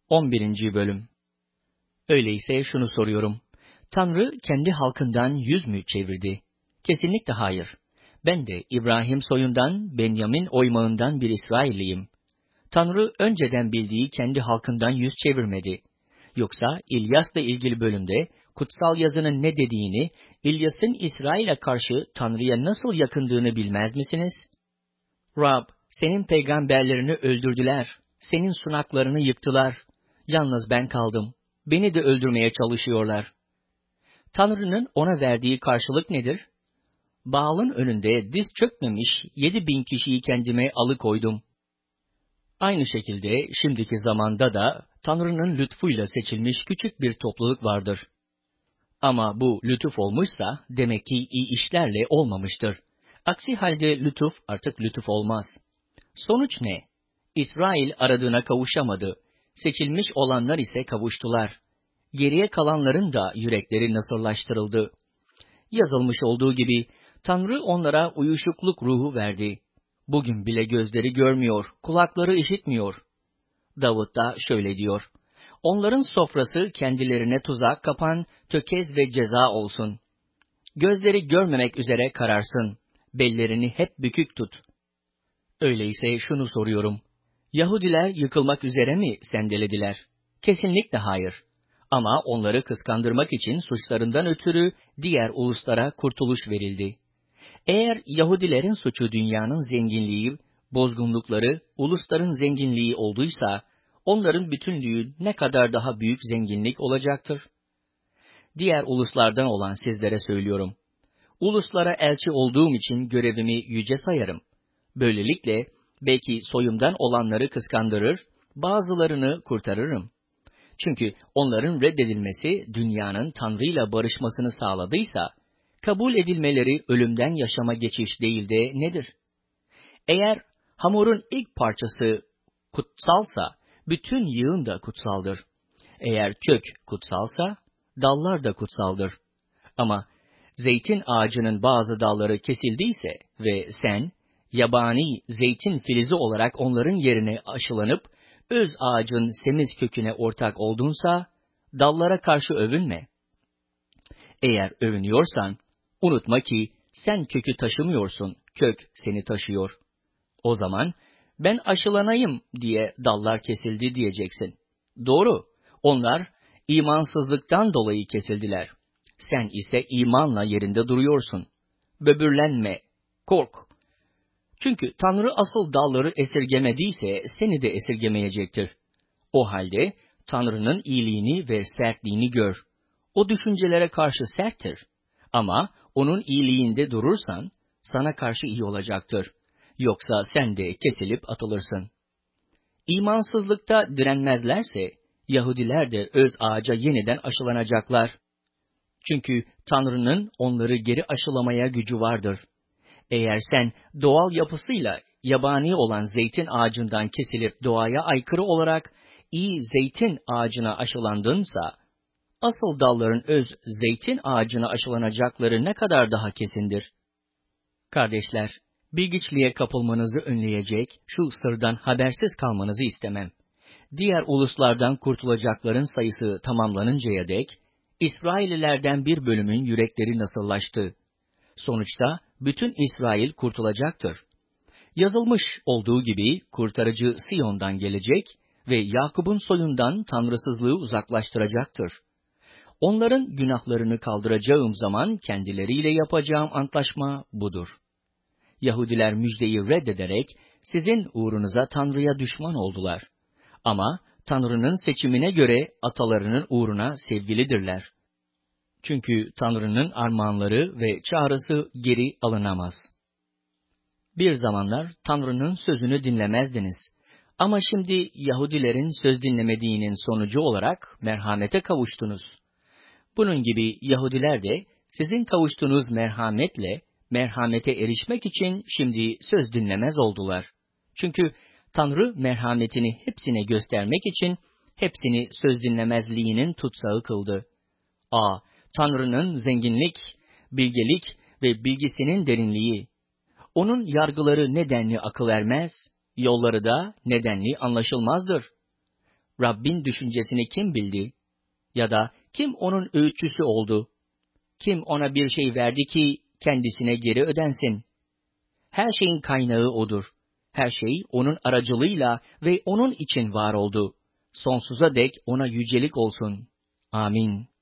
11. Bölüm. Öyleyse şunu soruyorum. Tanrı kendi halkından yüz mü çevirdi? Kesinlikle hayır. Ben de İbrahim soyundan, Benyamin oymağından bir İsrailliyim. Tanrı önceden bildiği kendi halkından yüz çevirmedi. Yoksa İlyas'la ilgili bölümde kutsal yazının ne dediğini, İlyas'ın İsrail'e karşı Tanrı'ya nasıl yakındığını bilmez misiniz? Rab, senin peygamberlerini öldürdüler, senin sunaklarını yıktılar. Yalnız ben kaldım. Beni de öldürmeye çalışıyorlar. Tanrı'nın ona verdiği karşılık nedir? Baal'ın önünde diz çökmemiş 7.000 kişiyi kendime alıkoydum. Aynı şekilde şimdiki zamanda da Tanrı'nın lütfuyla seçilmiş küçük bir topluluk vardır. Ama bu lütuf olmuşsa demek ki iyi işlerle olmamıştır. Aksi halde lütuf artık lütuf olmaz. Sonuç ne? İsrail aradığına kavuşamadı. Seçilmiş olanlar ise kavuştular. Geriye kalanların da yürekleri nasırlaştırıldı. Yazılmış olduğu gibi Tanrı onlara uyuşukluk ruhu verdi. Bugün bile gözleri görmüyor, kulakları işitmiyor. Davud da şöyle diyor: onların sofrası kendilerine tuzak kapan, tökez ve ceza olsun. Gözleri görmemek üzere kararsın, bellerini hep bükük tut. Öyleyse şunu soruyorum. Yahudiler yıkılmak üzere mi sendelediler? Kesinlikle hayır. Ama onları kıskandırmak için suçlarından ötürü diğer uluslara kurtuluş verildi. Eğer Yahudilerin suçu dünyanın zenginliği, bozgunlukları, ulusların zenginliği olduysa, onların bütünlüğü ne kadar daha büyük zenginlik olacaktır? Diğer uluslardan olan sizlere söylüyorum. Uluslara elçi olduğum için görevimi yüce sayarım. Böylelikle belki soyumdan olanları kıskandırır, bazılarını kurtarırım. Çünkü onların reddedilmesi dünyanın Tanrı'yla barışmasını sağladıysa, kabul edilmeleri ölümden yaşama geçiş değil de nedir? Eğer hamurun ilk parçası kutsalsa, bütün yığın da kutsaldır. Eğer kök kutsalsa, dallar da kutsaldır. Ama zeytin ağacının bazı dalları kesildiyse ve sen, yabani zeytin filizi olarak onların yerine aşılanıp, öz ağacın semiz köküne ortak oldunsa, dallara karşı övünme. Eğer övünüyorsan, unutma ki sen kökü taşımıyorsun, kök seni taşıyor. O zaman, ben aşılanayım diye dallar kesildi diyeceksin. Doğru, onlar imansızlıktan dolayı kesildiler. Sen ise imanla yerinde duruyorsun. Böbürlenme, kork. Çünkü Tanrı asıl dalları esirgemediyse seni de esirgemeyecektir. O halde Tanrı'nın iyiliğini ve sertliğini gör. O düşüncelere karşı serttir. Ama onun iyiliğinde durursan sana karşı iyi olacaktır. Yoksa sen de kesilip atılırsın. İmansızlıkta direnmezlerse Yahudiler de öz ağaca yeniden aşılanacaklar. Çünkü Tanrı'nın onları geri aşılamaya gücü vardır. Eğer sen doğal yapısıyla yabani olan zeytin ağacından kesilip doğaya aykırı olarak iyi zeytin ağacına aşılandınsa, asıl dalların öz zeytin ağacına aşılanacakları ne kadar daha kesindir. Kardeşler, bilgiçliğe kapılmanızı önleyecek şu sırdan habersiz kalmanızı istemem. Diğer uluslardan kurtulacakların sayısı tamamlanıncaya dek, İsraillilerden bir bölümün yürekleri nasırlaştı. Sonuçta bütün İsrail kurtulacaktır. Yazılmış olduğu gibi kurtarıcı Siyon'dan gelecek ve Yakup'un soyundan tanrısızlığı uzaklaştıracaktır. Onların günahlarını kaldıracağım zaman kendileriyle yapacağım antlaşma budur. Yahudiler müjdeyi reddederek sizin uğrunuza Tanrı'ya düşman oldular. Ama Tanrı'nın seçimine göre atalarının uğruna sevgilidirler. Çünkü Tanrı'nın armağanları ve çağrısı geri alınamaz. Bir zamanlar Tanrı'nın sözünü dinlemezdiniz. Ama şimdi Yahudilerin söz dinlemediğinin sonucu olarak merhamete kavuştunuz. Bunun gibi Yahudiler de sizin kavuştuğunuz merhametle merhamete erişmek için şimdi söz dinlemez oldular. Çünkü Tanrı merhametini hepsine göstermek için hepsini söz dinlemezliğinin tutsağı kıldı. Tanrı'nın zenginlik, bilgelik ve bilgisinin derinliği. Onun yargıları nedenli akıl ermez, yolları da nedenli anlaşılmazdır. Rabbin düşüncesini kim bildi? Ya da kim onun öğütçüsü oldu? Kim ona bir şey verdi ki kendisine geri ödensin? Her şeyin kaynağı O'dur. Her şey O'nun aracılığıyla ve O'nun için var oldu. Sonsuza dek O'na yücelik olsun. Amin.